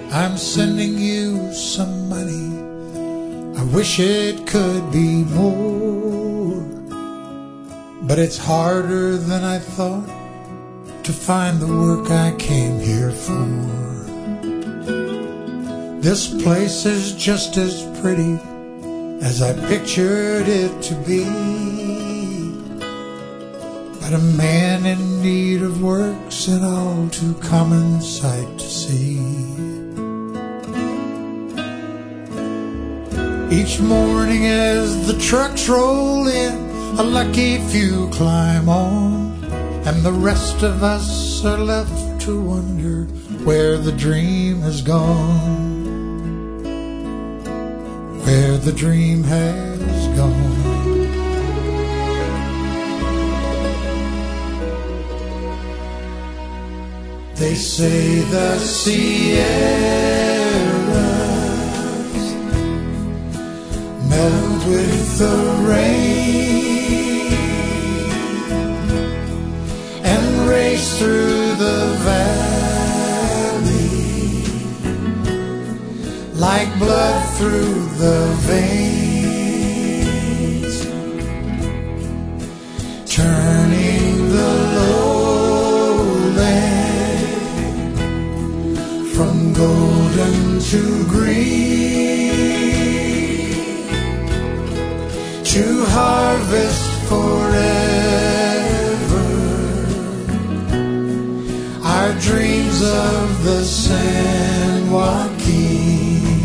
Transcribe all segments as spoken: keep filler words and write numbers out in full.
I'm sending you some money. I wish it could be more, but it's harder than I thought to find the work I came here for. This place is just as pretty as I pictured it to be, but a man in need of work's an all too common sight to see. Each morning as the trucks roll in, a lucky few climb on, and the rest of us are left to wonder where the dream has gone. Where the dream has gone. They say the Sierras melt with the rain and race through the valley like blood through the veins, turning the lowland from golden to green, to harvest forever our dreams of the San Joaquin.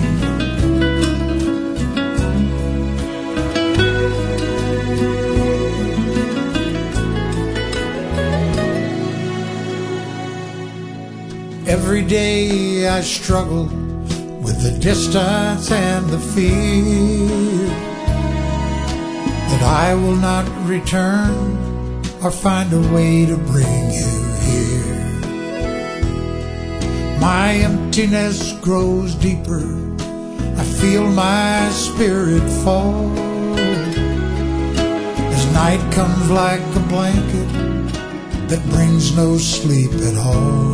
Every day I struggle with the distance and the fear that I will not return or find a way to bring you here. My emptiness grows deeper. I feel my spirit fall as night comes like a blanket that brings no sleep at all.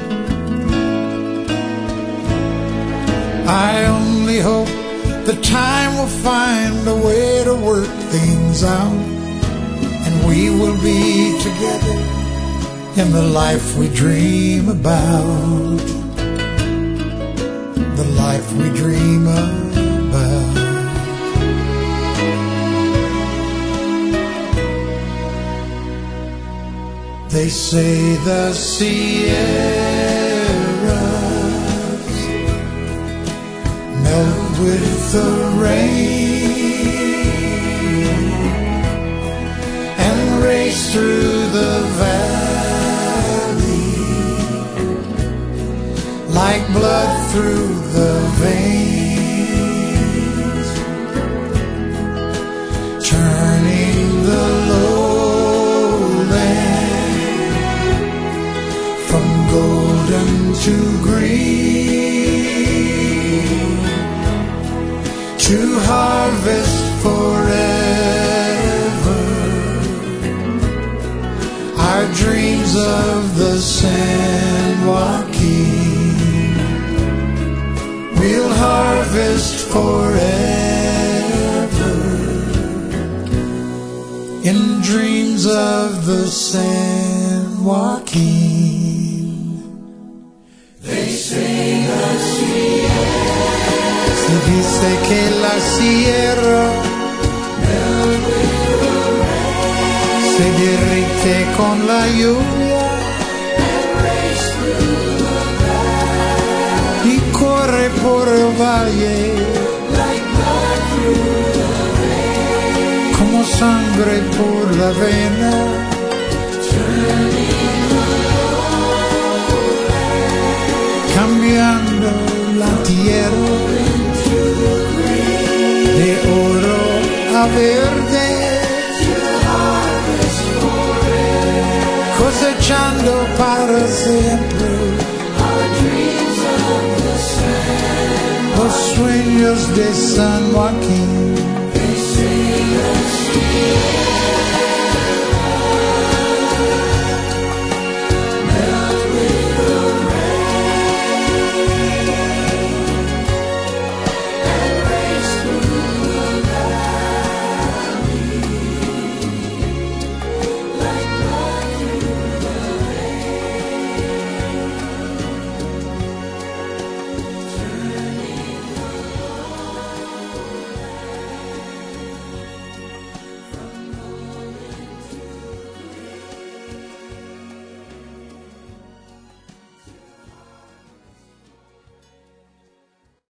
I only hope that time will find a way to work things out, and we will be together in the life we dream about. The life we dream about. They say the Sierras melt with the rain and race through the valley like blood through the veins, turning the lowland from golden to green, to harvest forever our dreams of the San Joaquin. We'll harvest forever in dreams of the San Joaquin. They say the Sierra, se dice que la Sierra se derrite con la lluvia y corre por el valle como sangre por la vena, cambiando la tierra de oro a verde, cosechando para siempre los sueños de San Joaquín.